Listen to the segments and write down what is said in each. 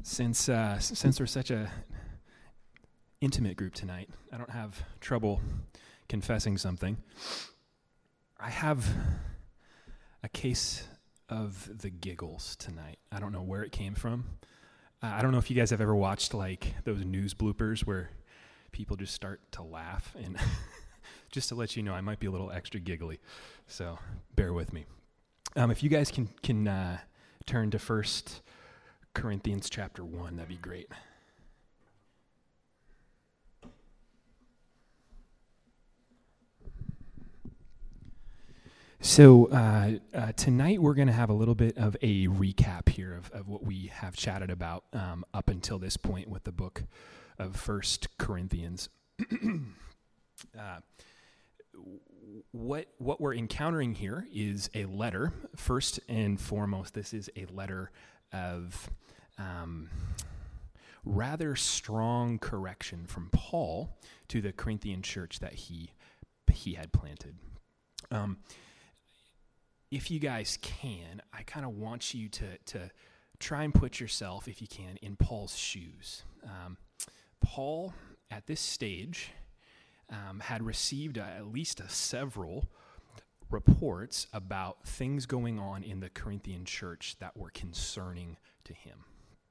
Since we're such a intimate group tonight, I don't have trouble confessing something. I have a case of the giggles tonight. I don't know where it came from. I don't know if you guys have ever watched like those news bloopers where people just start to laugh, and just to let you know, I might be a little extra giggly, so bear with me. If you guys can turn to 1 Corinthians chapter 1, that'd be great. So tonight we're going to have a little bit of a recap here of what we have chatted about up until this point with the book of 1 Corinthians. What we're encountering here is a letter. First and foremost, this is a letter of rather strong correction from Paul to the Corinthian church that he had planted. If you guys can, I kind of want you to try and put yourself, if you can, in Paul's shoes. Paul, at this stage, had received at least several reports about things going on in the Corinthian church that were concerning to him.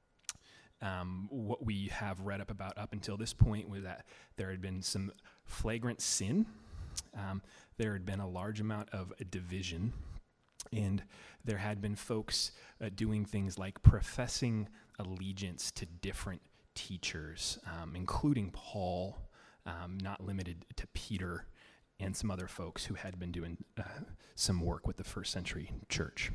What we have read up until this point was that there had been some flagrant sin. There had been a large amount of division. And there had been folks doing things like professing allegiance to different teachers, including Paul, not limited to Peter, and some other folks who had been doing some work with the first century church.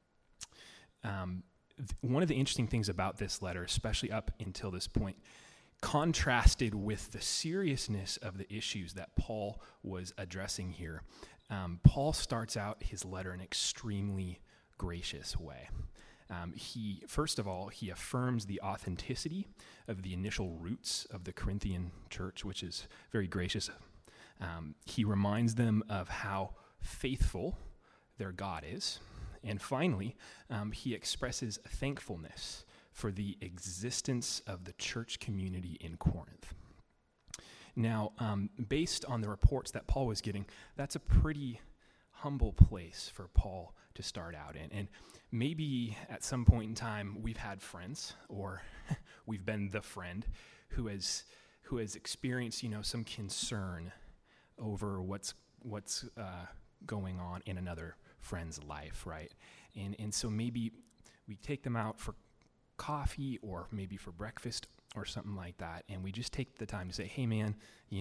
One of the interesting things about this letter, especially up until this point, contrasted with the seriousness of the issues that Paul was addressing here. Paul starts out his letter in an extremely gracious way. First of all, he affirms the authenticity of the initial roots of the Corinthian church, which is very gracious. He reminds them of how faithful their God is. And finally, he expresses thankfulness for the existence of the church community in Corinth. Now, based on the reports that Paul was getting, that's a pretty humble place for Paul to start out in. And maybe at some point in time, we've had friends, or we've been the friend who has experienced, some concern over what's going on in another friend's life, right? And so maybe we take them out for coffee or maybe for breakfast or something like that, and we just take the time to say, hey man,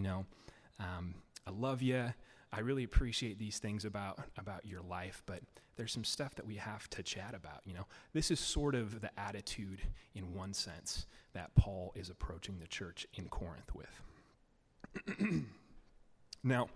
I love you. I really appreciate these things about your life, but there's some stuff that we have to chat about. This is sort of the attitude, in one sense, that Paul is approaching the church in Corinth with. Now,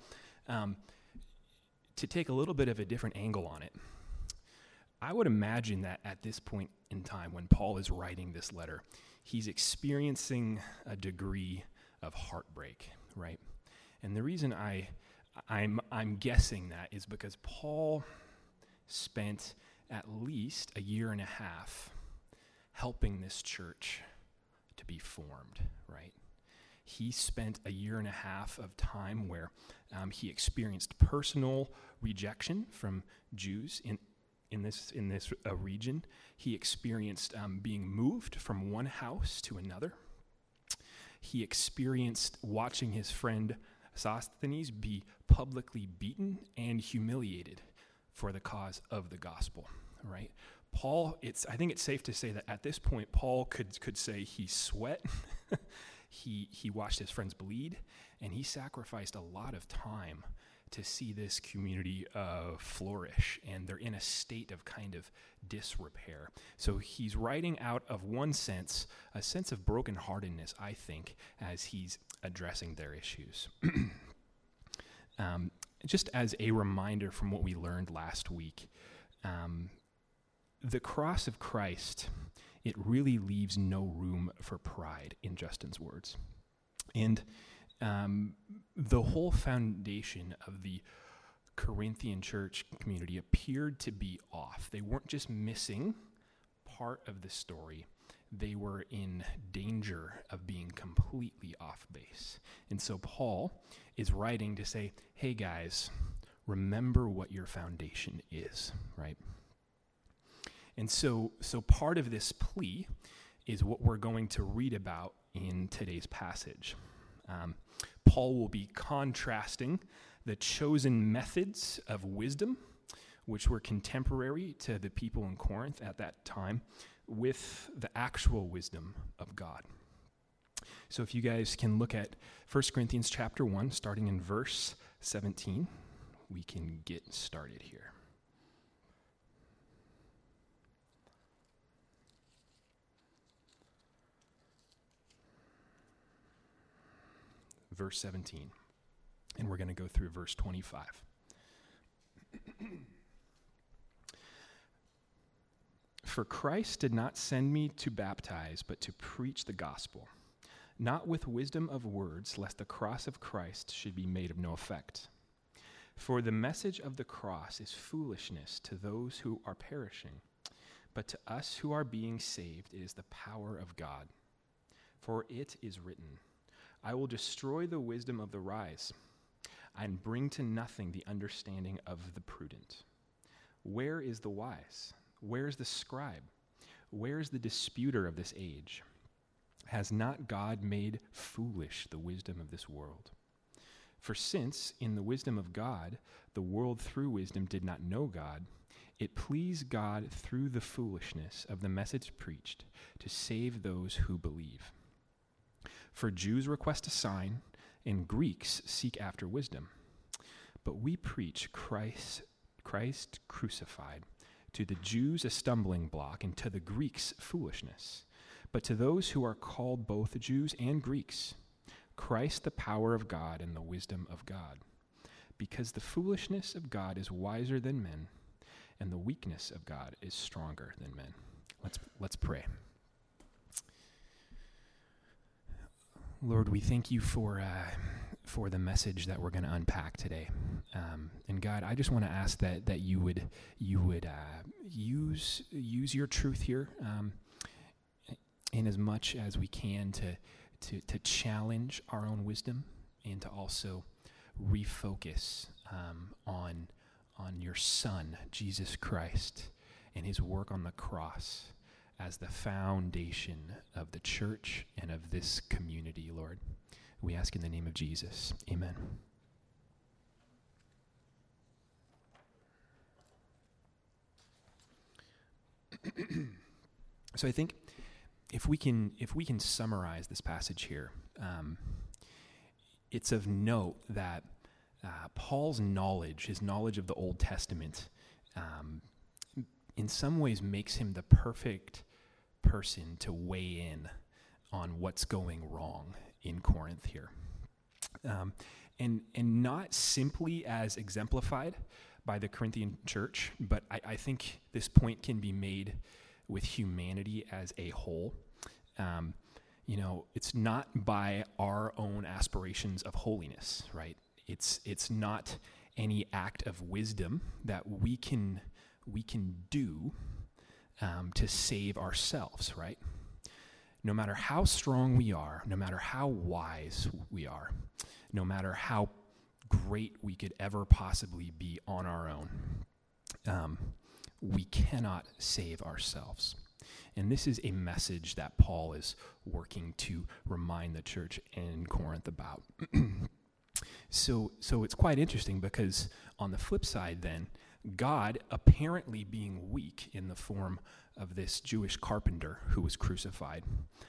to take a little bit of a different angle on it, I would imagine that at this point in time, when Paul is writing this letter, he's experiencing a degree of heartbreak, right? And the reason I'm guessing that is because Paul spent at least a year and a half helping this church to be formed, right? He spent a year and a half of time where he experienced personal rejection from Jews in this region. He experienced being moved from one house to another. He experienced watching his friend Sosthenes be publicly beaten and humiliated for the cause of the gospel, right? Paul, I think it's safe to say that at this point, Paul could say he sweat, he watched his friends bleed, and he sacrificed a lot of time to see this community flourish, and they're in a state of kind of disrepair. So he's writing out of one sense, a sense of brokenheartedness, I think, as he's addressing their issues. Just as a reminder from what we learned last week, the cross of Christ, it really leaves no room for pride, in Justin's words. And the whole foundation of the Corinthian church community appeared to be off. They weren't just missing part of the story. they were in danger of being completely off base. And so Paul is writing to say, hey guys, remember what your foundation is, right? And so part of this plea is what we're going to read about in today's passage. Paul will be contrasting the chosen methods of wisdom, which were contemporary to the people in Corinth at that time, with the actual wisdom of God. So if you guys can look at 1 Corinthians chapter 1, starting in verse 17, we can get started here. Verse 17, and we're going to go through verse 25. For Christ did not send me to baptize, but to preach the gospel, not with wisdom of words, lest the cross of Christ should be made of no effect. For the message of the cross is foolishness to those who are perishing, but to us who are being saved it is the power of God. For it is written, I will destroy the wisdom of the wise, and bring to nothing the understanding of the prudent. Where is the wise? Where is the scribe? Where is the disputer of this age? Has not God made foolish the wisdom of this world? For since, in the wisdom of God, the world through wisdom did not know God, it pleased God through the foolishness of the message preached to save those who believe. For Jews request a sign, and Greeks seek after wisdom. But we preach Christ crucified, to the Jews a stumbling block, and to the Greeks foolishness. But to those who are called both Jews and Greeks, Christ the power of God and the wisdom of God. Because the foolishness of God is wiser than men, and the weakness of God is stronger than men. Let's pray. Lord, we thank you for the message that we're going to unpack today, and God, I just want to ask that you would use your truth here, in as much as we can to challenge our own wisdom and to also refocus on your Son, Jesus Christ, and his work on the cross as the foundation of the church and of this community, Lord. We ask in the name of Jesus. Amen. So I think if we can summarize this passage here, it's of note that Paul's knowledge, his knowledge of the Old Testament, in some ways makes him the perfect person to weigh in on what's going wrong in Corinth here. And not simply as exemplified by the Corinthian church, but I think this point can be made with humanity as a whole. It's not by our own aspirations of holiness, right? It's not any act of wisdom that we can do to save ourselves, right? No matter how strong we are, no matter how wise we are, no matter how great we could ever possibly be on our own, we cannot save ourselves. And this is a message that Paul is working to remind the church in Corinth about. So it's quite interesting because on the flip side then, God apparently being weak in the form of this Jewish carpenter who was crucified,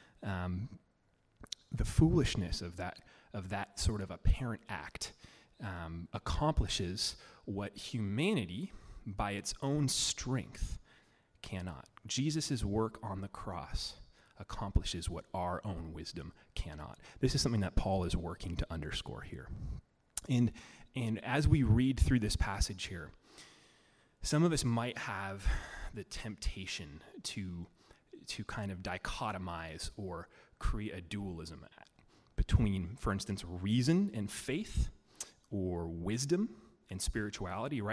the foolishness of that sort of apparent act accomplishes what humanity by its own strength cannot. Jesus' work on the cross accomplishes what our own wisdom cannot. This is something that Paul is working to underscore here. And as we read through this passage here, some of us might have the temptation to kind of dichotomize or create a dualism between, for instance, reason and faith, or wisdom and spirituality, right?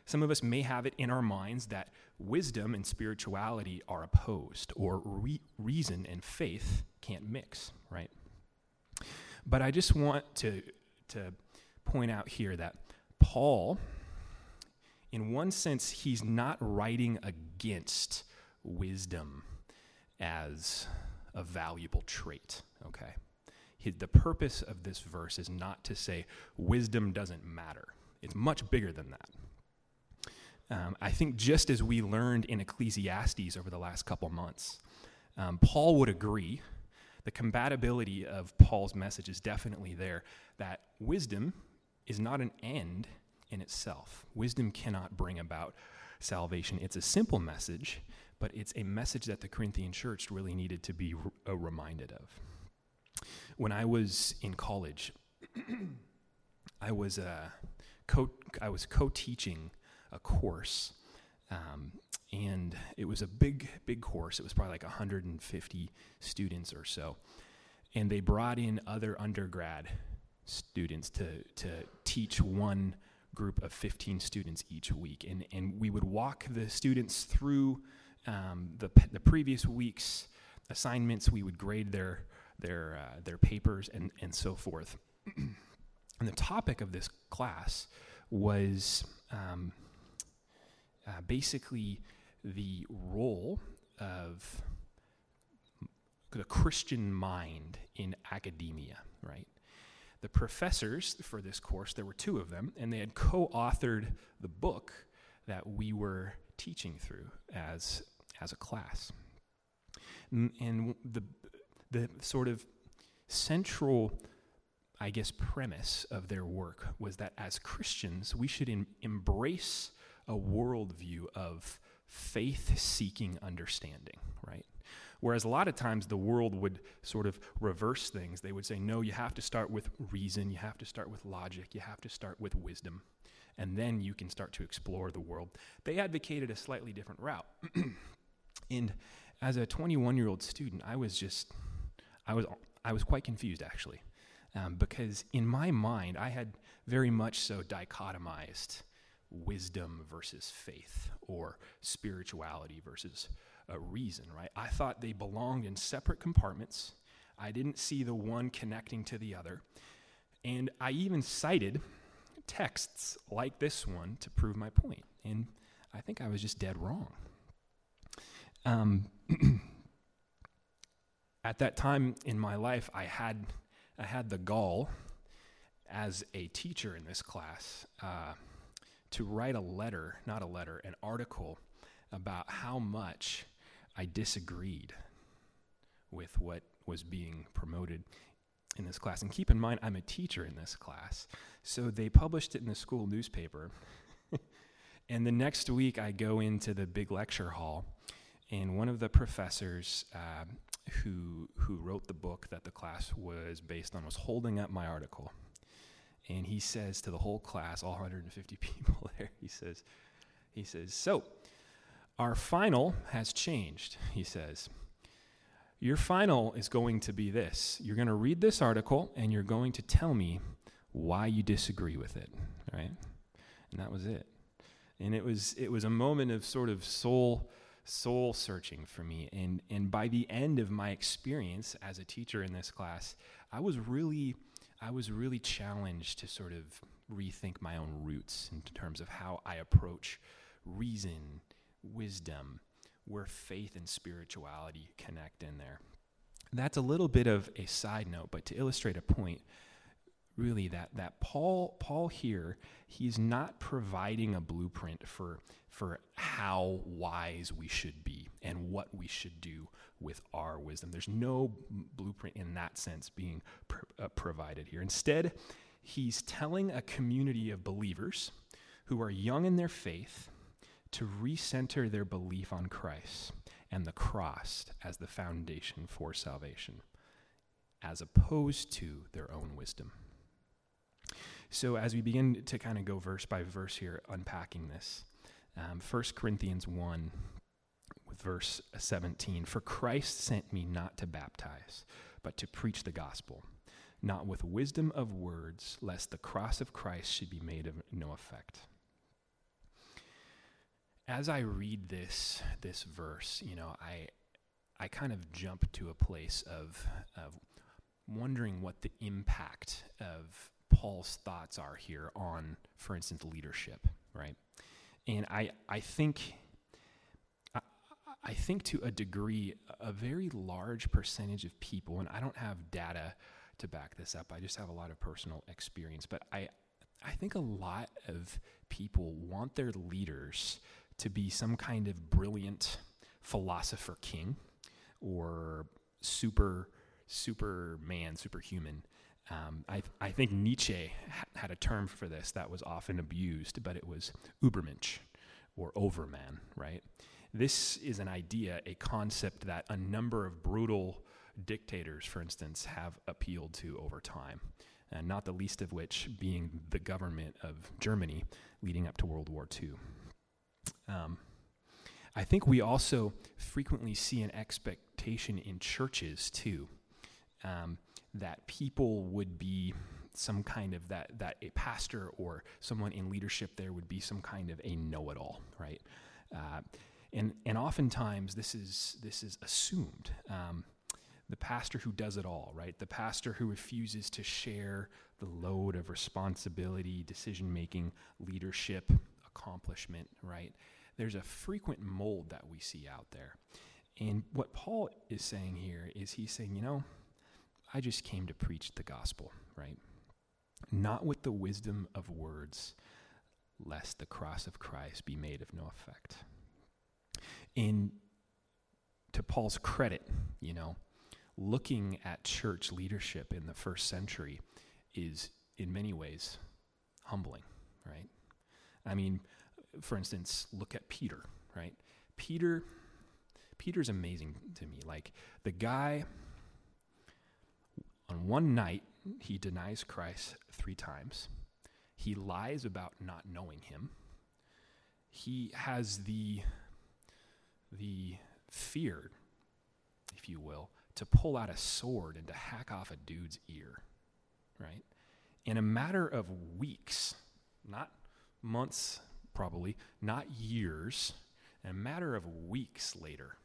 Some of us may have it in our minds that wisdom and spirituality are opposed, or reason and faith can't mix, right? But I just want to point out here that Paul, in one sense, he's not writing against wisdom as a valuable trait, okay? The purpose of this verse is not to say wisdom doesn't matter. It's much bigger than that. I think just as we learned in Ecclesiastes over the last couple months, Paul would agree, the compatibility of Paul's message is definitely there, that wisdom is not an end in itself. Wisdom cannot bring about salvation. It's a simple message, but it's a message that the Corinthian church really needed to be reminded of. When I was in college, I was co-teaching a course, and it was a big course. It was probably like 150 students or so, and they brought in other undergrad students to teach one group of 15 students each week, and we would walk the students through the previous week's assignments. We would grade their papers and so forth. And the topic of this class was basically the role of the Christian mind in academia, right? The professors for this course, there were two of them, and they had co-authored the book that we were teaching through as a class. And the sort of central, I guess, premise of their work was that as Christians, we should embrace a worldview of faith-seeking understanding, right? Whereas a lot of times the world would sort of reverse things. They would say, no, you have to start with reason, you have to start with logic, you have to start with wisdom, and then you can start to explore the world. They advocated a slightly different route. And as a 21-year-old student, I was quite confused, actually, because in my mind, I had very much so dichotomized wisdom versus faith, or spirituality versus reason, right? I thought they belonged in separate compartments. I didn't see the one connecting to the other. And I even cited texts like this one to prove my point. And I think I was just dead wrong. At that time in my life, I had the gall as a teacher in this class to write an article about how much I disagreed with what was being promoted in this class. And keep in mind, I'm a teacher in this class. So they published it in the school newspaper. And the next week, I go into the big lecture hall, and one of the professors who wrote the book that the class was based on was holding up my article. And he says to the whole class, all 150 people there, he says, so, our final has changed, he says. Your final is going to be this. You're going to read this article, and you're going to tell me why you disagree with it, right? And that was it. And it was a moment of sort of soul searching for me. And by the end of my experience as a teacher in this class, I was really challenged to sort of rethink my own roots in terms of how I approach reason, wisdom, where faith and spirituality connect in there. That's a little bit of a side note, but to illustrate a point, really that Paul here, he's not providing a blueprint for how wise we should be and what we should do with our wisdom. There's no blueprint in that sense being provided here. Instead, he's telling a community of believers who are young in their faith to recenter their belief on Christ and the cross as the foundation for salvation, as opposed to their own wisdom. So as we begin to kind of go verse by verse here, unpacking this, 1 Corinthians 1 with verse 17, for Christ sent me not to baptize, but to preach the gospel, not with wisdom of words, lest the cross of Christ should be made of no effect. as I read this verse, I kind of jump to a place of wondering what the impact of Paul's thoughts are here on, for instance, leadership, right? And I think to a degree, a very large percentage of people, and I don't have data to back this up, I just have a lot of personal experience, but I think a lot of people want their leaders to be some kind of brilliant philosopher king or superman, superhuman. I think Nietzsche had a term for this that was often abused, but it was Übermensch or overman, right? This is an idea, a concept that a number of brutal dictators, for instance, have appealed to over time, and not the least of which being the government of Germany leading up to World War II. I think we also frequently see an expectation in churches too, that people would be some kind of that a pastor or someone in leadership there would be some kind of a know-it-all, right? And oftentimes this is assumed. The pastor who does it all, right? The pastor who refuses to share the load of responsibility, decision-making, leadership, accomplishment, right? There's a frequent mold that we see out there. And what Paul is saying here is he's saying, I just came to preach the gospel, right? Not with the wisdom of words, lest the cross of Christ be made of no effect. And to Paul's credit, looking at church leadership in the first century is in many ways humbling, right? I mean, for instance, look at Peter, right? Peter's amazing to me. Like, the guy, on one night, he denies Christ 3 times. He lies about not knowing him. He has the fear, if you will, to pull out a sword and to hack off a dude's ear, right? In a matter of weeks, not months probably, not years, in a matter of weeks later,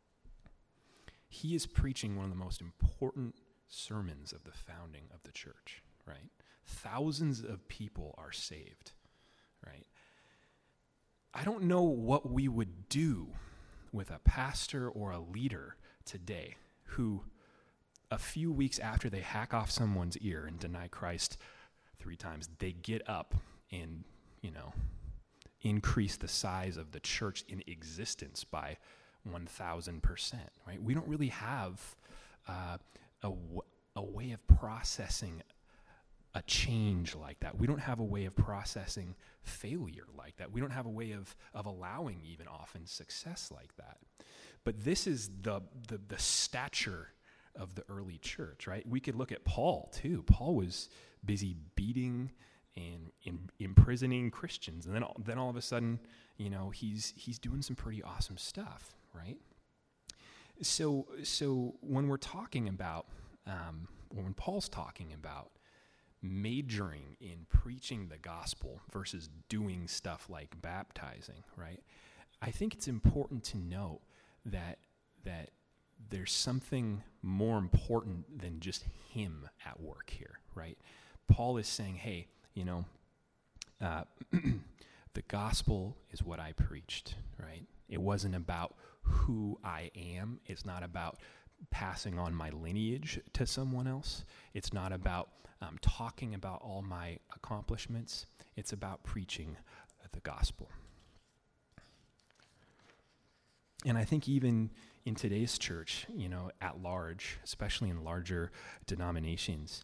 he is preaching one of the most important sermons of the founding of the church, right? Thousands of people are saved, right? I don't know what we would do with a pastor or a leader today who, a few weeks after they hack off someone's ear and deny Christ 3 times, they get up and, increase the size of the church in existence by 1,000%, right? We don't really have a way of processing a change like that. We don't have a way of processing failure like that. We don't have a way of allowing even often success like that. But this is the stature of the early church, right? We could look at Paul too. Paul was busy beating and imprisoning Christians, and then all of a sudden, he's doing some pretty awesome stuff, right? So when we're talking about, when Paul's talking about majoring in preaching the gospel versus doing stuff like baptizing, right? I think it's important to note that there's something more important than just him at work here, right? Paul is saying, hey, the gospel is what I preached, right? It wasn't about who I am. It's not about passing on my lineage to someone else. It's not about talking about all my accomplishments. It's about preaching the gospel. And I think even in today's church, at large, especially in larger denominations,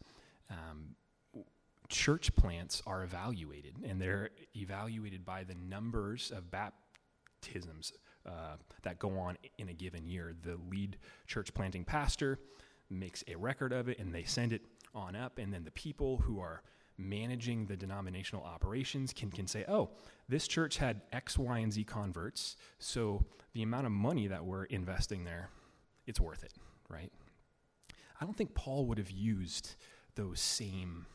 church plants are evaluated, and they're evaluated by the numbers of baptisms that go on in a given year. The lead church planting pastor makes a record of it, and they send it on up, and then the people who are managing the denominational operations can say, oh, this church had X, Y, and Z converts, so the amount of money that we're investing there, it's worth it, right? I don't think Paul would have used those same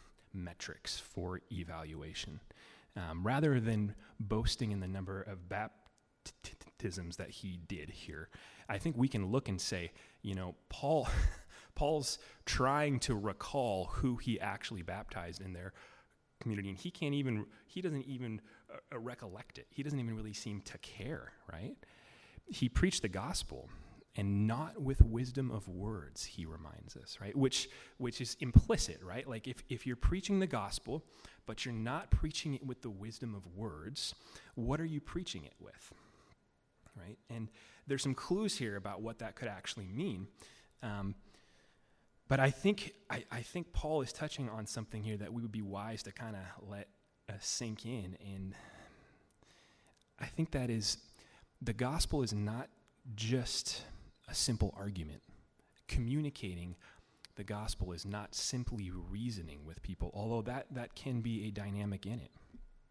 metrics for evaluation. Rather than boasting in the number of baptisms that he did here, I think we can look and say, Paul's trying to recall who he actually baptized in their community, and he doesn't even recollect it. He doesn't even really seem to care, right? He preached the gospel, and not with wisdom of words, he reminds us, right? Which is implicit, right? Like if you're preaching the gospel, but you're not preaching it with the wisdom of words, what are you preaching it with, right? And there's some clues here about what that could actually mean. But I think Paul is touching on something here that we would be wise to kind of let sink in. And I think that is, the gospel is not just a simple argument. Communicating the gospel is not simply reasoning with people, although that can be a dynamic in it.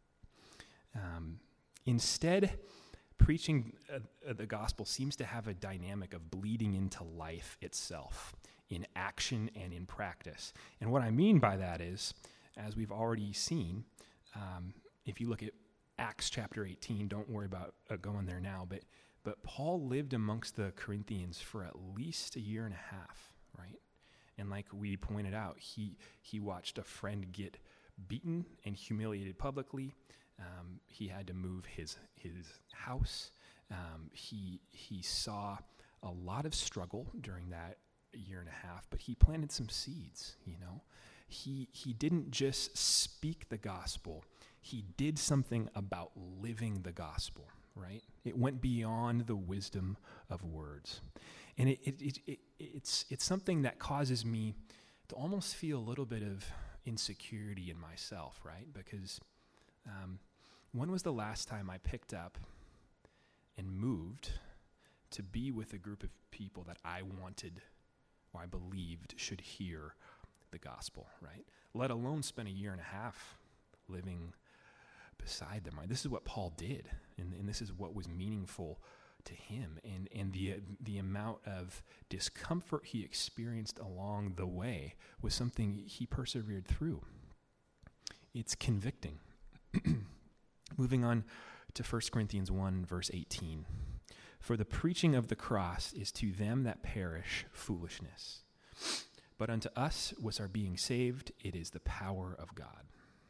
Instead, preaching the gospel seems to have a dynamic of bleeding into life itself, in action and in practice. And what I mean by that is, as we've already seen, if you look at Acts chapter 18, don't worry about going there now, but Paul lived amongst the Corinthians for at least a year and a half, right? And like we pointed out, he watched a friend get beaten and humiliated publicly. He had to move his house. He saw a lot of struggle during that year and a half, but he planted some seeds, He didn't just speak the gospel. He did something about living the gospel, right? It went beyond the wisdom of words. And it's something that causes me to almost feel a little bit of insecurity in myself, right? Because when was the last time I picked up and moved to be with a group of people that I wanted or I believed should hear the gospel, right? Let alone spend a year and a half living beside them, right? This is what Paul did, and this is what was meaningful to him, and the amount of discomfort he experienced along the way was something he persevered through. It's convicting. Moving on to 1 Corinthians 1, verse 18. For the preaching of the cross is to them that perish foolishness, but unto us which are being saved, it is the power of God.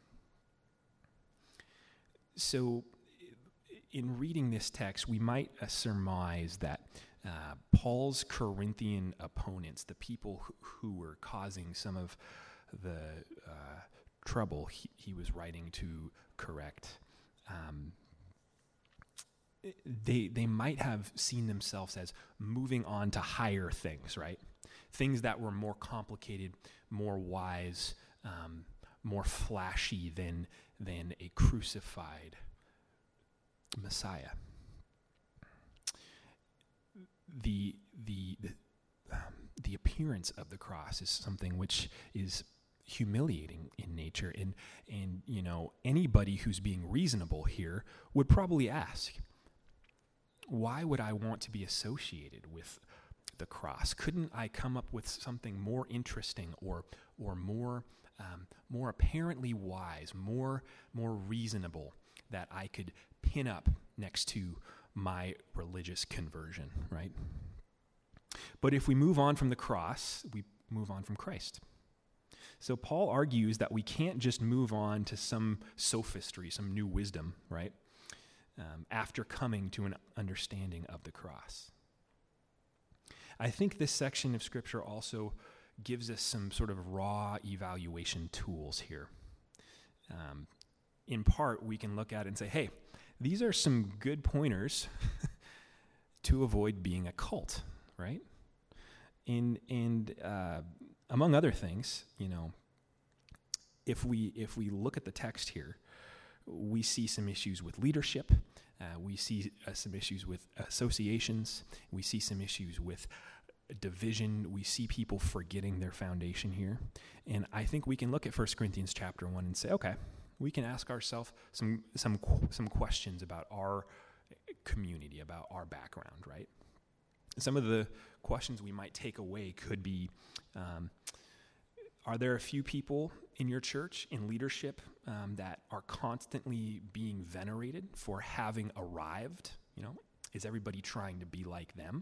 So, in reading this text, we might surmise that Paul's Corinthian opponents, the people who were causing some of the trouble he was writing to correct, they might have seen themselves as moving on to higher things, right? Things that were more complicated, more wise, more flashy than a crucified Messiah. The appearance of the cross is something which is humiliating in nature, and anybody who's being reasonable here would probably ask, why would I want to be associated with the cross? Couldn't I come up with something more interesting or more apparently wise, more reasonable that I could pin up next to my religious conversion, right? But if we move on from the cross, we move on from Christ. So Paul argues that we can't just move on to some sophistry, some new wisdom, right? After coming to an understanding of the cross. I think this section of Scripture also gives us some sort of raw evaluation tools here. In part, we can look at it and say, hey, these are some good pointers to avoid being a cult, right? And among other things, if we look at the text here, we see some issues with leadership. We see some issues with associations. We see some issues with division. We see people forgetting their foundation here. And I think we can look at 1 Corinthians chapter 1 and say, okay, we can ask ourselves some questions about our community, about our background, right? Some of the questions we might take away could be, are there a few people in your church, in leadership, that are constantly being venerated for having arrived, Is everybody trying to be like them?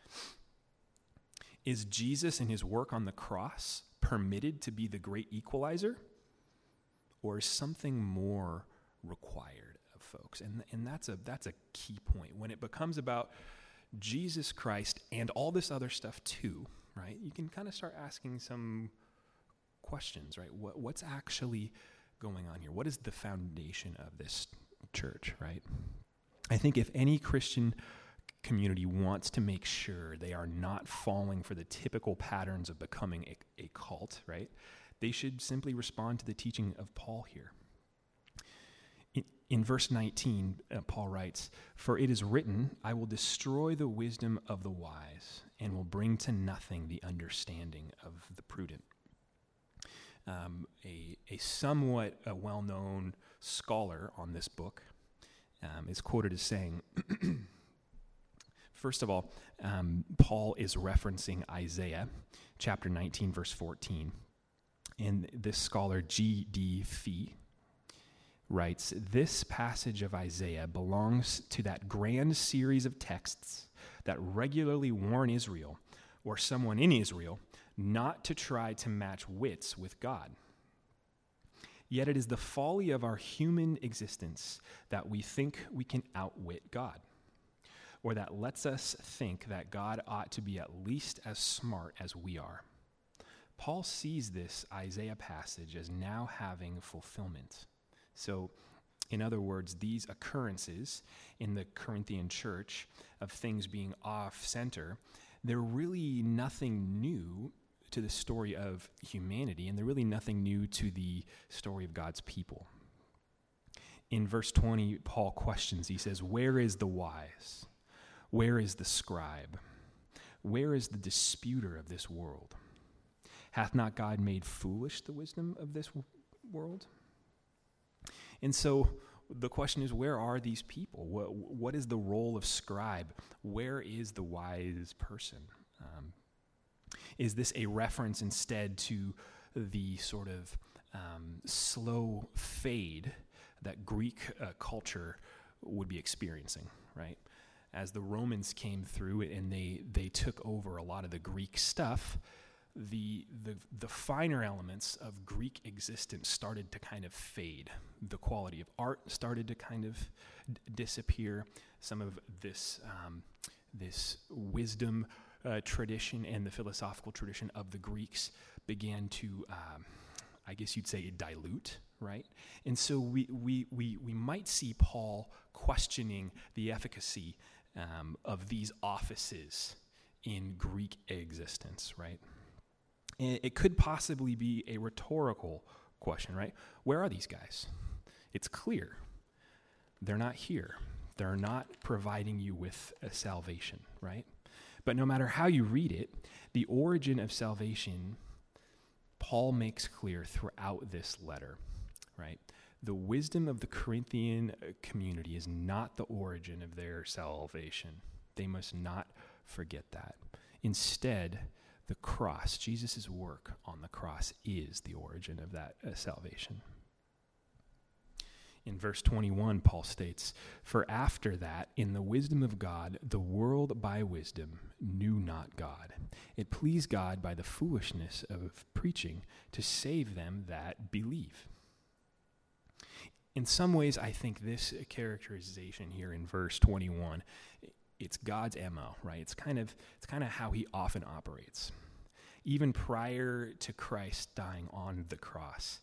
Is Jesus and his work on the cross permitted to be the great equalizer? Or is something more required of folks? And that's a key point. When it becomes about Jesus Christ and all this other stuff too, right? You can kind of start asking some questions, right? What's actually going on here? What is the foundation of this church, right? I think if any Christian community wants to make sure they are not falling for the typical patterns of becoming a cult, right? They should simply respond to the teaching of Paul here. In verse 19, Paul writes, "For it is written, I will destroy the wisdom of the wise and will bring to nothing the understanding of the prudent." A somewhat well-known scholar on this book is quoted as saying, first of all, Paul is referencing Isaiah chapter 19, verse 14. And this scholar, G.D. Fee, writes, "This passage of Isaiah belongs to that grand series of texts that regularly warn Israel, or someone in Israel, not to try to match wits with God. Yet it is the folly of our human existence that we think we can outwit God, or that lets us think that God ought to be at least as smart as we are." Paul sees this Isaiah passage as now having fulfillment. So, in other words, these occurrences in the Corinthian church of things being off-center, they're really nothing new to the story of humanity, and they're really nothing new to the story of God's people. In verse 20, Paul questions. He says, "Where is the wise? Where is the scribe? Where is the disputer of this world? Hath not God made foolish the wisdom of this world?" And so the question is, where are these people? What is the role of scribe? Where is the wise person? Is this a reference instead to the sort of slow fade that Greek culture would be experiencing, right? As the Romans came through and they took over a lot of the Greek stuff, the finer elements of Greek existence started to kind of fade. The quality of art started to kind of disappear. Some of this wisdom tradition and the philosophical tradition of the Greeks began to, I guess you'd say, dilute, right? And so we might see Paul questioning the efficacy of these offices in Greek existence, right? It could possibly be a rhetorical question, right? Where are these guys? It's clear. They're not here. They're not providing you with a salvation, right? But no matter how you read it, the origin of salvation, Paul makes clear throughout this letter, right? The wisdom of the Corinthian community is not the origin of their salvation. They must not forget that. Instead, the cross, Jesus' work on the cross, is the origin of that salvation. In verse 21, Paul states, "For after that, in the wisdom of God, the world by wisdom knew not God. It pleased God by the foolishness of preaching to save them that believe." In some ways, I think this characterization here in verse 21, it's God's MO, right? It's kind of how he often operates. Even prior to Christ dying on the cross,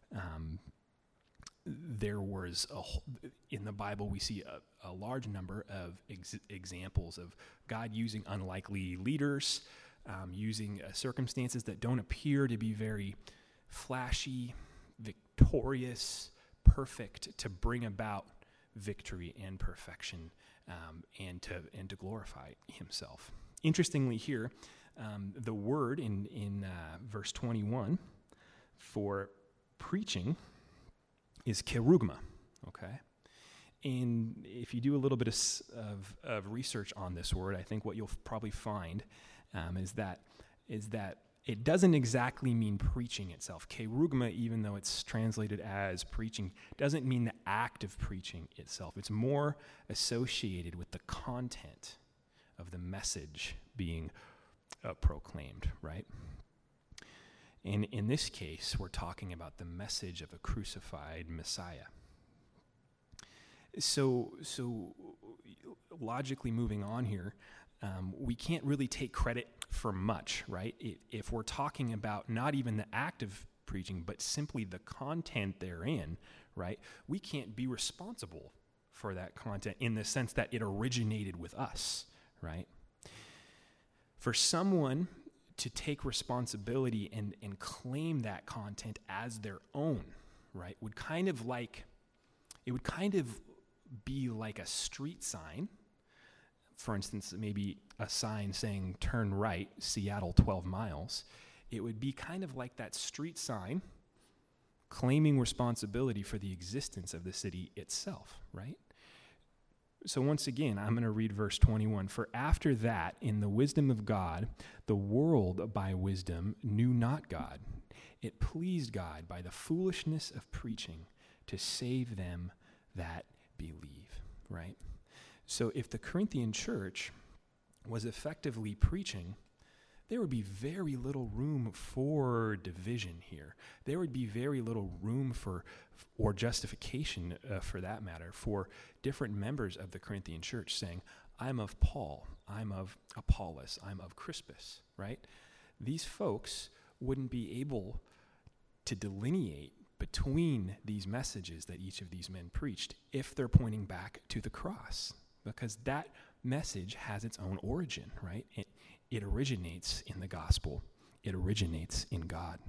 there was in the Bible we see a large number of examples of God using unlikely leaders, using circumstances that don't appear to be very flashy, victorious, perfect, to bring about victory and perfection, and to glorify himself. Interestingly here, the word in verse 21 for preaching is kerugma, okay? And if you do a little bit of research on this word, I think what you'll probably find is that it doesn't exactly mean preaching itself. Kerugma, even though it's translated as preaching, doesn't mean the act of preaching itself. It's more associated with the content of the message being proclaimed, right? And in this case, we're talking about the message of a crucified Messiah. So logically moving on here, we can't really take credit for much, right? If we're talking about not even the act of preaching, but simply the content therein, right? We can't be responsible for that content in the sense that it originated with us, right? For someone to take responsibility and claim that content as their own, right, would kind of be like a street sign. For instance, maybe a sign saying turn right, Seattle 12 miles. It would be kind of like that street sign claiming responsibility for the existence of the city itself, right? So once again, I'm going to read verse 21. For after that, in the wisdom of God, the world by wisdom knew not God. It pleased God by the foolishness of preaching to save them that believe, right? So if the Corinthian church was effectively preaching, there would be very little room for division here. There would be very little room or justification, for that matter, for different members of the Corinthian church saying, I'm of Paul, I'm of Apollos, I'm of Crispus, right? These folks wouldn't be able to delineate between these messages that each of these men preached if they're pointing back to the cross, because that message has its own origin, right? It originates in the gospel. It originates in God.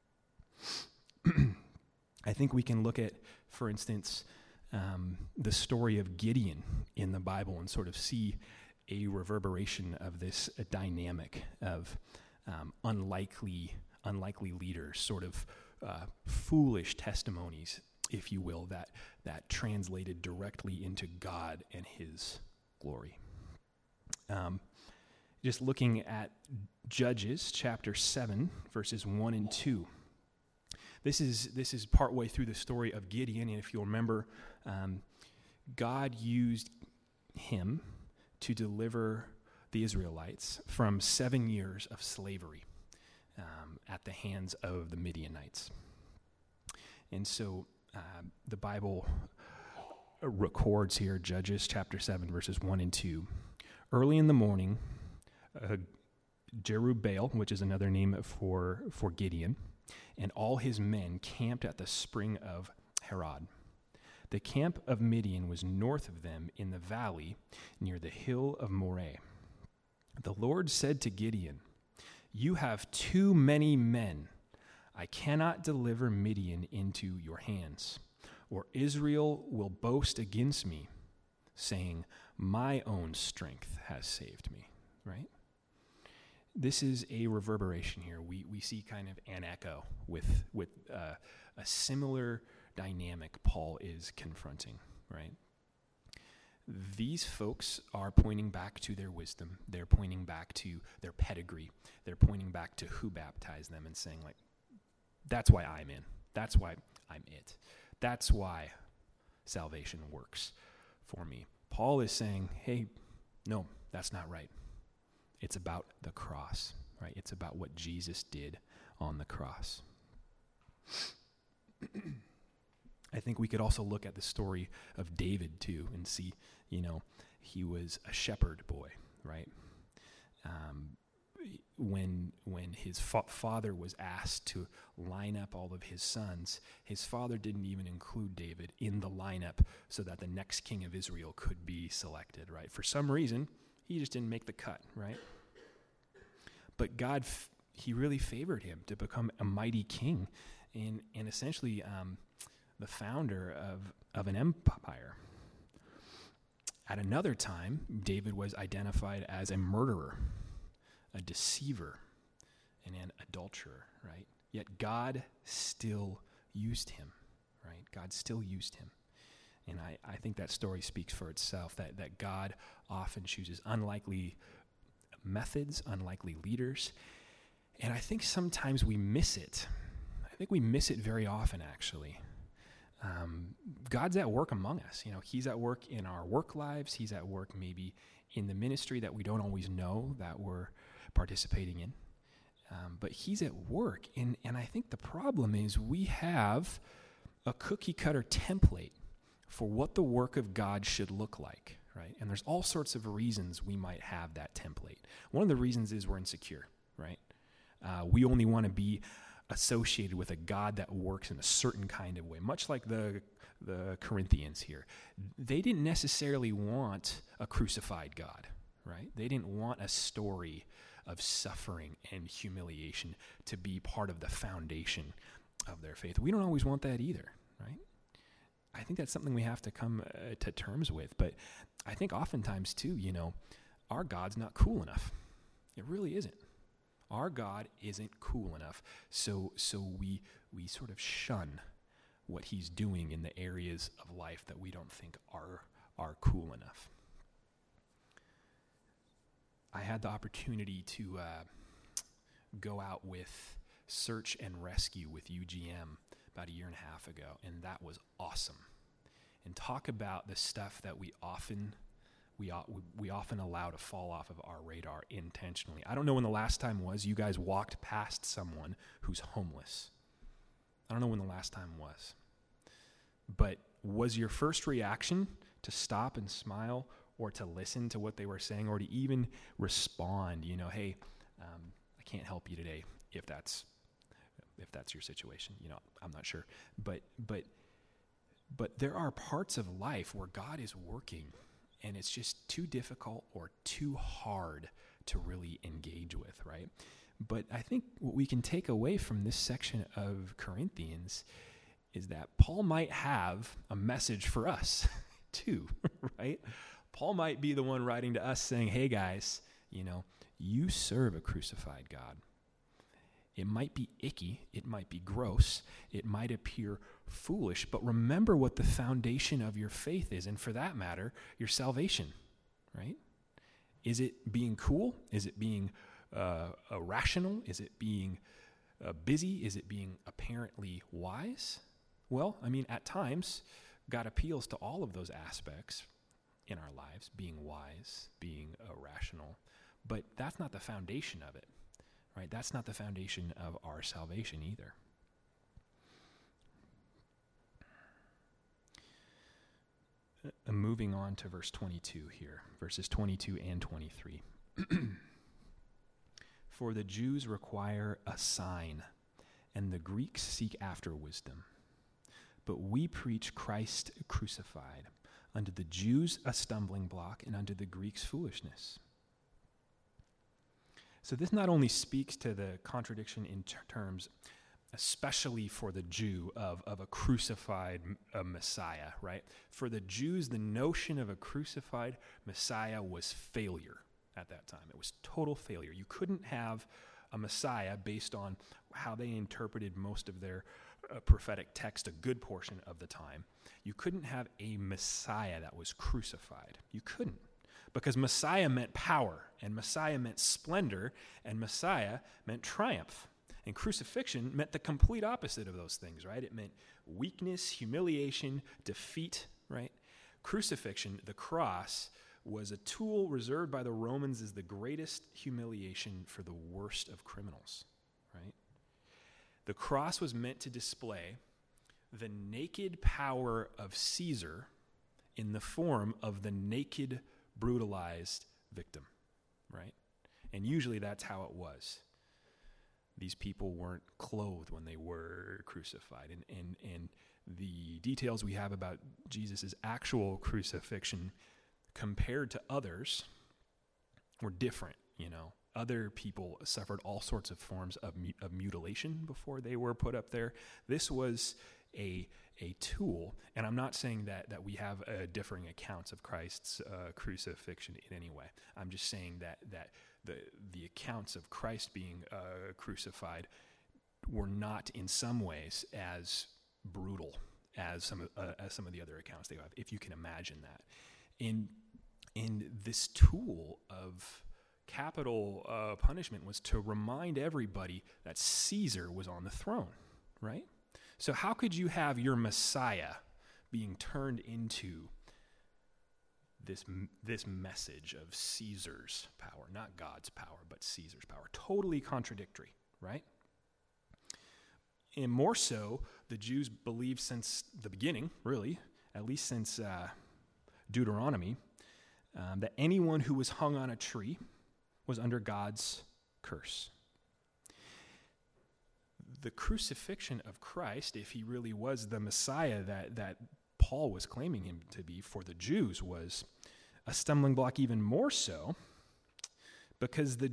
I think we can look at, for instance, the story of Gideon in the Bible and sort of see a reverberation of this dynamic of unlikely leaders, sort of foolish testimonies, if you will, that translated directly into God and his glory. Just looking at Judges chapter 7, verses 1 and 2. This is partway through the story of Gideon, and if you'll remember, God used him to deliver the Israelites from 7 years of slavery at the hands of the Midianites. And so the Bible records here, Judges chapter 7, verses 1 and 2. Early in the morning, Jerubbaal, which is another name for Gideon, and all his men camped at the spring of Harod. The camp of Midian was north of them in the valley near the hill of Moreh. The Lord said to Gideon, "You have too many men. I cannot deliver Midian into your hands, or Israel will boast against me, saying, my own strength has saved me," right? This is a reverberation here. We see kind of an echo with a similar dynamic Paul is confronting, right? These folks are pointing back to their wisdom. They're pointing back to their pedigree. They're pointing back to who baptized them and saying, like, that's why I'm in. That's why I'm it. That's why salvation works for me. Paul is saying, hey, no, that's not right. It's about the cross, right? It's about what Jesus did on the cross. I think we could also look at the story of David, too, and see, he was a shepherd boy, right? When his father was asked to line up all of his sons, his father didn't even include David in the lineup so that the next king of Israel could be selected, right? For some reason, he just didn't make the cut, right? But God, he really favored him to become a mighty king and essentially the founder of an empire. At another time, David was identified as a murderer, a deceiver, and an adulterer, right? Yet God still used him, right? God still used him. And I think that story speaks for itself, that God often chooses unlikely methods, unlikely leaders, And I think sometimes we miss it. I think we miss it very often, actually. God's at work among us. He's at work in our work lives. He's at work maybe in the ministry that we don't always know that we're participating in. But he's at work. And I think the problem is we have a cookie cutter template for what the work of God should look like, right? And there's all sorts of reasons we might have that template. One of the reasons is we're insecure, right? We only want to be associated with a God that works in a certain kind of way, much like the Corinthians here. They didn't necessarily want a crucified God, right? They didn't want a story of suffering and humiliation to be part of the foundation of their faith. We don't always want that either, right? I think that's something we have to come to terms with. But I think oftentimes too, our God's not cool enough. It really isn't. Our God isn't cool enough. So we sort of shun what he's doing in the areas of life that we don't think are cool enough. I had the opportunity to go out with Search and Rescue with UGM about a year and a half ago, and that was awesome. And talk about the stuff that we often allow to fall off of our radar intentionally. I don't know when the last time was you guys walked past someone who's homeless. I don't know when the last time was. But was your first reaction to stop and smile, or to listen to what they were saying, or to even respond, hey, I can't help you today, if that's your situation. I'm not sure. But there are parts of life where God is working, and it's just too difficult or too hard to really engage with, right? But I think what we can take away from this section of Corinthians is that Paul might have a message for us too, right? Paul might be the one writing to us saying, hey guys, you serve a crucified God. It might be icky, it might be gross, it might appear foolish, but remember what the foundation of your faith is, and for that matter, your salvation, right? Is it being cool? Is it being rational? Is it being busy? Is it being apparently wise? Well, at times, God appeals to all of those aspects in our lives, being wise, being rational, but that's not the foundation of it, right? That's not the foundation of our salvation either. Moving on to verse 22 here, verses 22 and 23. For the Jews require a sign, and the Greeks seek after wisdom. But we preach Christ crucified, unto the Jews a stumbling block, and unto the Greeks foolishness. So this not only speaks to the contradiction in terms, especially for the Jew, of a crucified Messiah, right? For the Jews, the notion of a crucified Messiah was failure at that time. It was total failure. You couldn't have a Messiah based on how they interpreted most of their prophetic text, a good portion of the time. You couldn't have a Messiah that was crucified. You couldn't. Because Messiah meant power, and Messiah meant splendor, and Messiah meant triumph. And crucifixion meant the complete opposite of those things, right? It meant weakness, humiliation, defeat, right? Crucifixion, the cross, was a tool reserved by the Romans as the greatest humiliation for the worst of criminals, right? The cross was meant to display the naked power of Caesar in the form of the naked, brutalized victim, right? And usually that's how it was. These people weren't clothed when they were crucified. And the details we have about Jesus' actual crucifixion compared to others were different, Other people suffered all sorts of forms of mutilation before they were put up there. This was a tool, and I'm not saying that we have differing accounts of Christ's crucifixion in any way. I'm just saying that the accounts of Christ being crucified were not in some ways as brutal as some of the other accounts they have, if you can imagine that. In this tool of capital punishment was to remind everybody that Caesar was on the throne, right? So how could you have your Messiah being turned into this message of Caesar's power, not God's power, but Caesar's power? Totally contradictory, right? And more so, the Jews believed since the beginning, really, at least since Deuteronomy, that anyone who was hung on a tree was under God's curse. The crucifixion of Christ, if he really was the Messiah that Paul was claiming him to be for the Jews, was a stumbling block even more so because the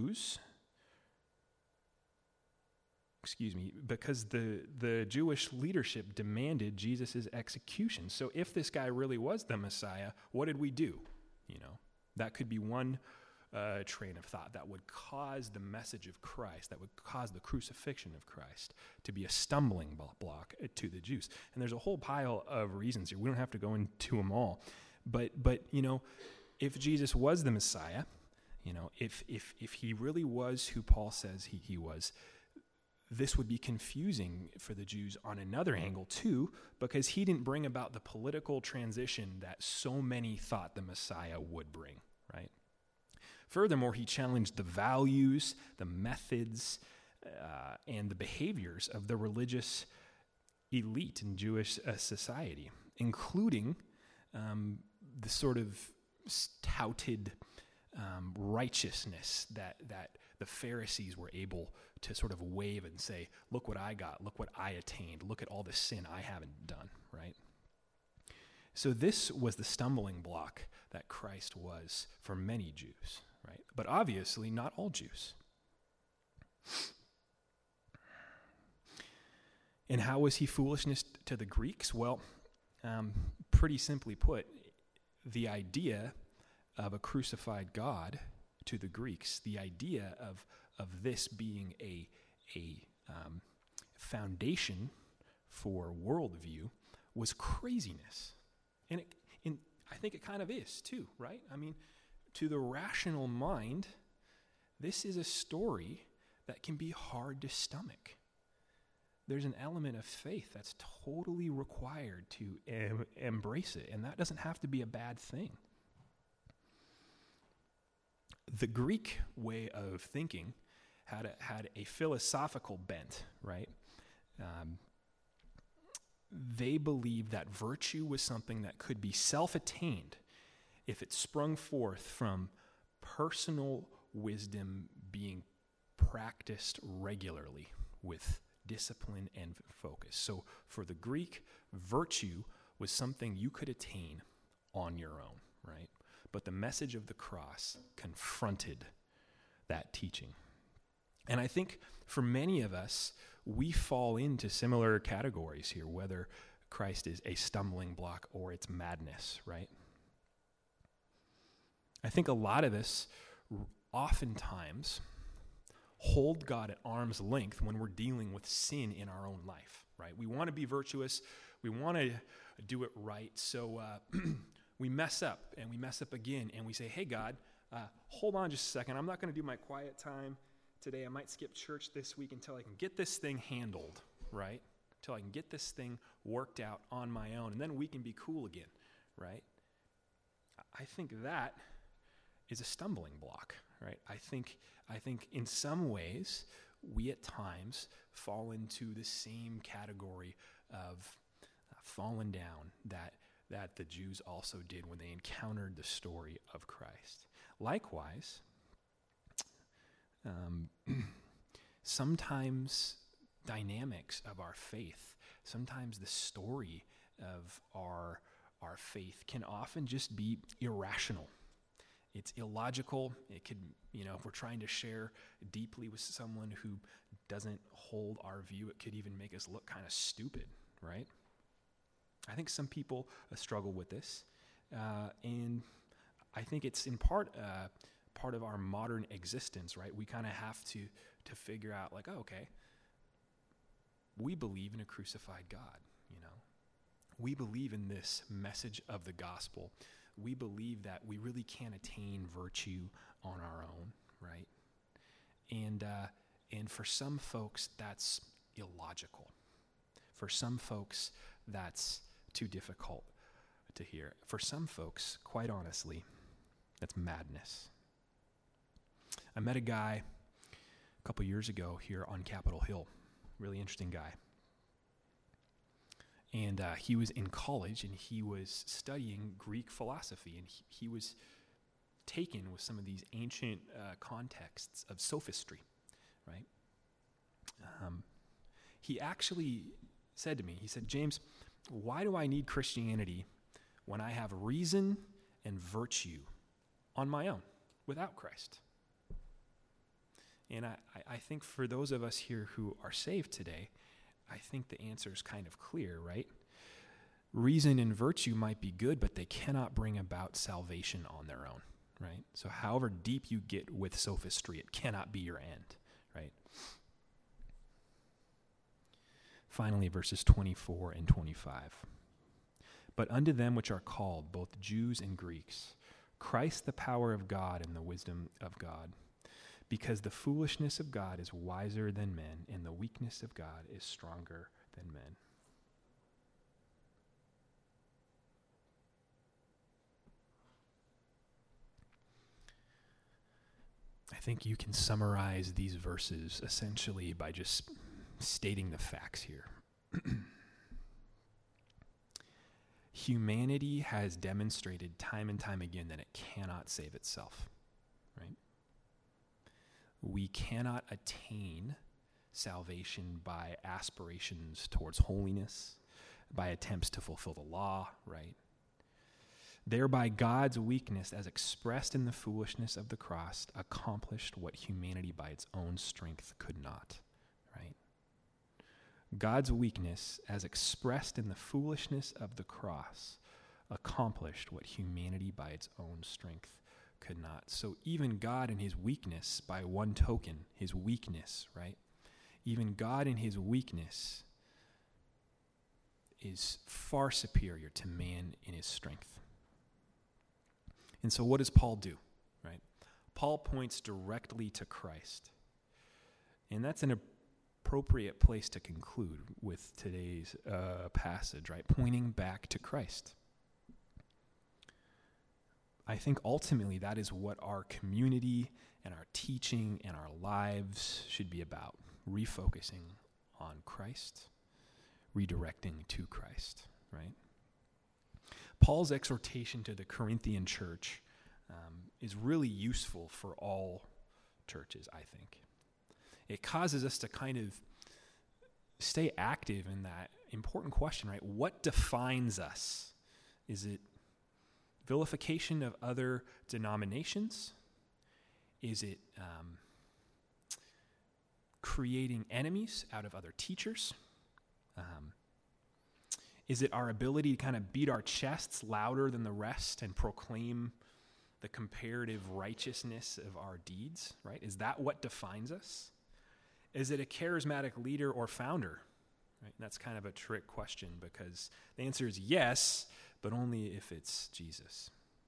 Jewish leadership demanded Jesus' execution. So if this guy really was the Messiah, what did we do? That could be one train of thought that would cause the message of Christ, that would cause the crucifixion of Christ to be a stumbling block to the Jews. And there's a whole pile of reasons here. We don't have to go into them all. But if Jesus was the Messiah, if he really was who Paul says he was, this would be confusing for the Jews on another angle too, because he didn't bring about the political transition that so many thought the Messiah would bring, right? Furthermore, he challenged the values, the methods, and the behaviors of the religious elite in Jewish society, including the sort of touted righteousness that the Pharisees were able to sort of wave and say, look what I got, look what I attained, look at all the sin I haven't done, right? So this was the stumbling block that Christ was for many Jews, right? But obviously not all Jews. And how was he foolishness to the Greeks? Well, pretty simply put, the idea of a crucified God to the Greeks, the idea of this being a foundation for worldview was craziness. And I think it kind of is too, right? I mean, to the rational mind, this is a story that can be hard to stomach. There's an element of faith that's totally required to embrace it, and that doesn't have to be a bad thing. The Greek way of thinking had a philosophical bent, right? They believed that virtue was something that could be self-attained if it sprung forth from personal wisdom being practiced regularly with discipline and focus. So for the Greek, virtue was something you could attain on your own, right? But the message of the cross confronted that teaching. And I think for many of us, we fall into similar categories here, whether Christ is a stumbling block or it's madness, right? I think a lot of us oftentimes hold God at arm's length when we're dealing with sin in our own life, right? We want to be virtuous. We want to do it right. So we mess up, and we mess up again, and we say, hey, God, hold on just a second. I'm not going to do my quiet time today. I might skip church this week until I can get this thing handled, right? Until I can get this thing worked out on my own, and then we can be cool again, right? I think that is a stumbling block, right? I think in some ways we at times fall into the same category of fallen down that the Jews also did when they encountered the story of Christ. Likewise, sometimes dynamics of our faith, sometimes the story of our faith can often just be irrational. It's illogical. It could, if we're trying to share deeply with someone who doesn't hold our view, it could even make us look kind of stupid, right? I think some people struggle with this, and I think it's in part of our modern existence, right? We kind of have to figure out, like, oh, okay, we believe in a crucified God, We believe in this message of the gospel, we believe that we really can't attain virtue on our own, right? And for some folks, that's illogical. For some folks, that's too difficult to hear. For some folks, quite honestly, that's madness. I met a guy a couple years ago here on Capitol Hill, really interesting guy. And he was in college, and he was studying Greek philosophy, and he was taken with some of these ancient contexts of sophistry, right? He actually said to me, he said, James, why do I need Christianity when I have reason and virtue on my own without Christ? And I think for those of us here who are saved today, I think the answer is kind of clear, right? Reason and virtue might be good, but they cannot bring about salvation on their own, right? So however deep you get with sophistry, it cannot be your end, right? Finally, verses 24 and 25. But unto them which are called, both Jews and Greeks, Christ the power of God and the wisdom of God. Because the foolishness of God is wiser than men, and the weakness of God is stronger than men. I think you can summarize these verses essentially by just stating the facts here. Humanity has demonstrated time and time again that it cannot save itself, right? We cannot attain salvation by aspirations towards holiness, by attempts to fulfill the law, right? Thereby God's weakness, as expressed in the foolishness of the cross, accomplished what humanity by its own strength could not, right? God's weakness, as expressed in the foolishness of the cross, accomplished what humanity by its own strength could not. So even God in his weakness, by one token, his weakness, right? Even God in his weakness is far superior to man in his strength. And so what does Paul do, right? Paul points directly to Christ. And that's an appropriate place to conclude with today's passage, right? Pointing back to Christ. I think ultimately that is what our community and our teaching and our lives should be about. Refocusing on Christ, redirecting to Christ, right? Paul's exhortation to the Corinthian church is really useful for all churches, I think. It causes us to kind of stay active in that important question, right? What defines us? Is it vilification of other denominations? Is it creating enemies out of other teachers? Is it our ability to kind of beat our chests louder than the rest and proclaim the comparative righteousness of our deeds, right? Is that what defines us? Is it a charismatic leader or founder? Right? And that's kind of a trick question because the answer is yes, but only if it's Jesus.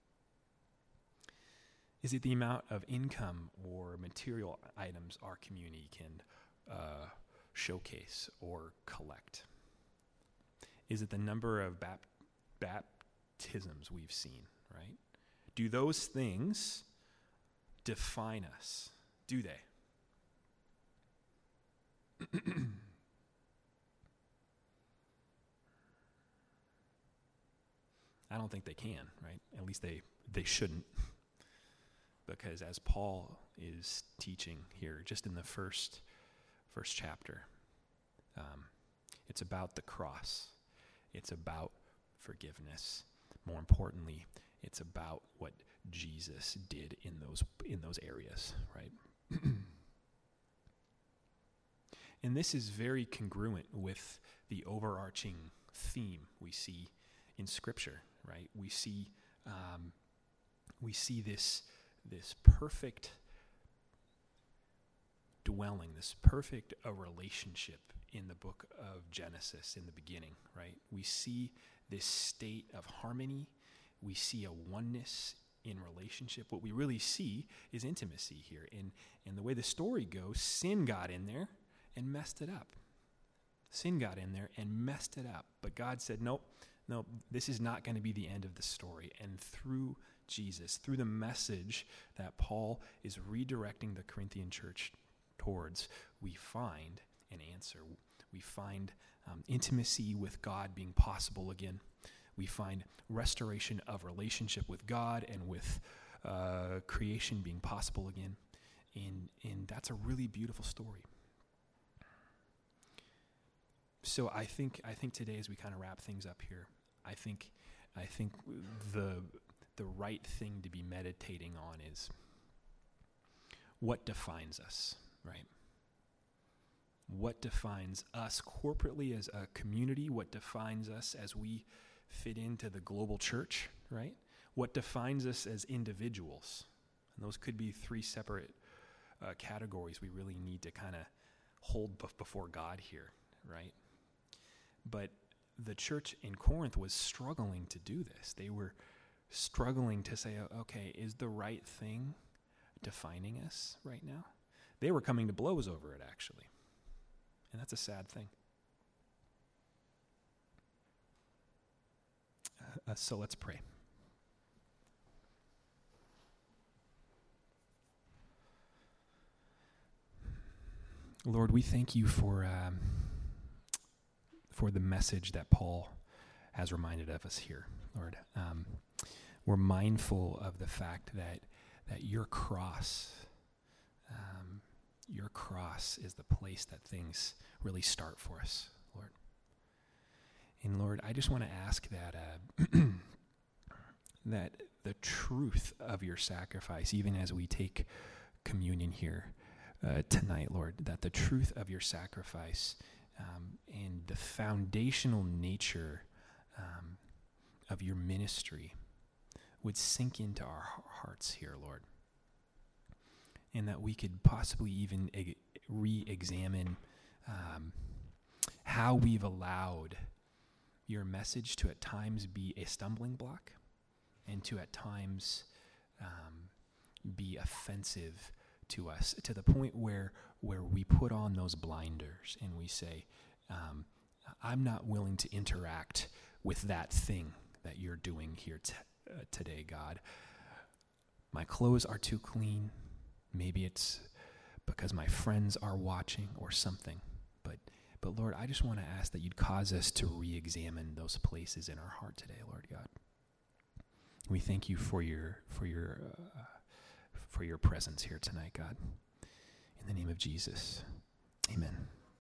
Is it the amount of income or material items our community can showcase or collect? Is it the number of baptisms we've seen, right? Do those things define us? Do they? I don't think they can, right? At least they shouldn't. Because as Paul is teaching here, just in the first chapter, it's about the cross. It's about forgiveness. More importantly, it's about what Jesus did in those areas, right? And this is very congruent with the overarching theme we see in Scripture, right? We see this perfect dwelling, this perfect relationship in the book of Genesis in the beginning, right? We see this state of harmony. we see a oneness in relationship. What we really see is intimacy here. And the way the story goes, sin got in there and messed it up. Sin got in there and messed it up. But God said, nope, this is not going to be the end of the story. And through Jesus, through the message that Paul is redirecting the Corinthian church towards, we find an answer. We find intimacy with God being possible again. We find restoration of relationship with God and with creation being possible again. And that's a really beautiful story. So I think today, as we kind of wrap things up here, I think the right thing to be meditating on is what defines us, right? What defines us corporately as a community? What defines us as we fit into the global church, right? What defines us as individuals? And those could be three separate categories we really need to kind of hold before God here, right? But the church in Corinth was struggling to do this. They were struggling to say, okay, is the right thing defining us right now? They were coming to blows over it, actually. And that's a sad thing. So let's pray. Lord, we thank you for the message that Paul has reminded of us here, Lord. We're mindful of the fact that your cross is the place that things really start for us, Lord. And Lord, I just want to ask that that the truth of your sacrifice, even as we take communion here tonight, Lord, that the truth of your sacrifice and the foundational nature of your ministry would sink into our hearts here, Lord. And that we could possibly even re-examine how we've allowed your message to at times be a stumbling block and to at times be offensive to us, to the point where we put on those blinders and we say, I'm not willing to interact with that thing that you're doing here today, God. My clothes are too clean. Maybe it's because my friends are watching or something. But Lord, I just want to ask that you'd cause us to re-examine those places in our heart today, Lord God. We thank you for your presence here tonight, God. In the name of Jesus, amen.